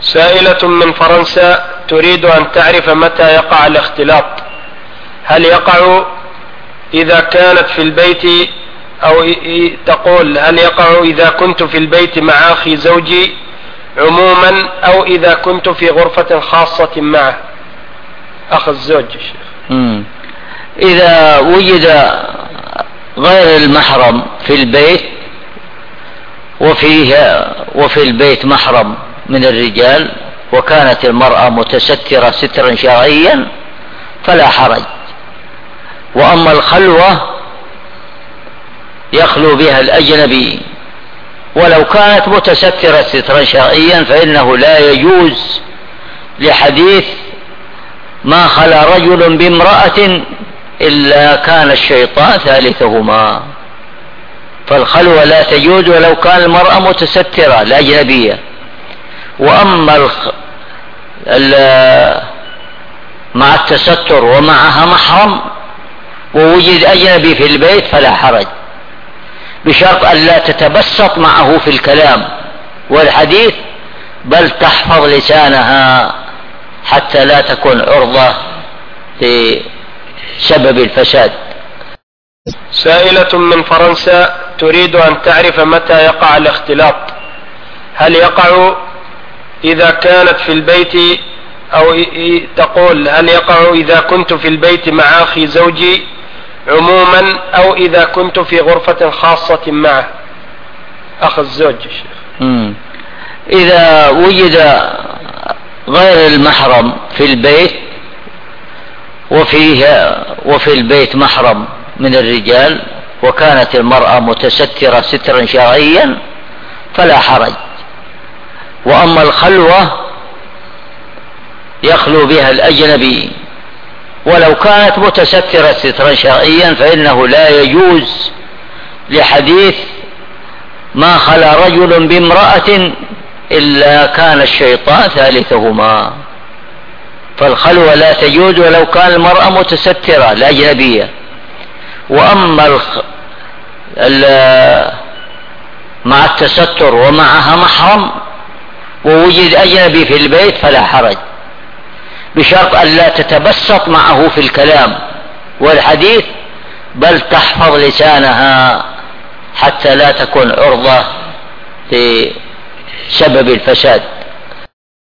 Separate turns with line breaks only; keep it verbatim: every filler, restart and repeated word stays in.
سائلة من فرنسا تريد أن تعرف متى يقع الاختلاط. هل يقع إذا كانت في البيت، أو تقول هل يقع إذا كنت في البيت مع أخي زوجي عموما، أو إذا كنت في غرفة خاصة معه أخ الزوج؟
مم. إذا وجد غير المحرم في البيت وفيه وفي البيت محرم من الرجال وكانت المرأة متسترة سترا شرعيا فلا حرج. وأما الخلوة يخلو بها الأجنبي ولو كانت متسترة سترا شرعيا فإنه لا يجوز، لحديث ما خلا رجل بامرأة إلا كان الشيطان ثالثهما. فالخلوة لا تجوز ولو كان المرأة متسترة الأجنبية. وأما الخ... ال... مع التستر ومعها محرم ووجد أجنبي في البيت فلا حرج، بشرط أن لا تتبسط معه في الكلام والحديث، بل تحفظ لسانها حتى لا تكون عرضة لسبب الفساد.
سائلة من فرنسا تريد أن تعرف متى يقع الاختلاط. هل يقع إذا كانت في البيت، أو تقول هل يقع إذا كنت في البيت مع أخي زوجي عموما، أو إذا كنت في غرفة خاصة معه أخ الزوج؟
مم. إذا وجد غير المحرم في البيت وفيه وفي البيت محرم من الرجال وكانت المرأة متسترة سترا شرعيا فلا حرج. وأما الخلوة يخلو بها الأجنبي ولو كانت متسترة سترا شرعيا فإنه لا يجوز، لحديث ما خلا رجل بامرأة إلا كان الشيطان ثالثهما. فالخلوة لا تجوز ولو كان المرأة متسترة الأجنبية. وأما الخ... ال... مع التستر ومعها محرم ووجد أجنبي في البيت فلا حرج، بشرط أن لا تتبسط معه في الكلام والحديث، بل تحفظ لسانها حتى لا تكون عرضة لسبب الفساد.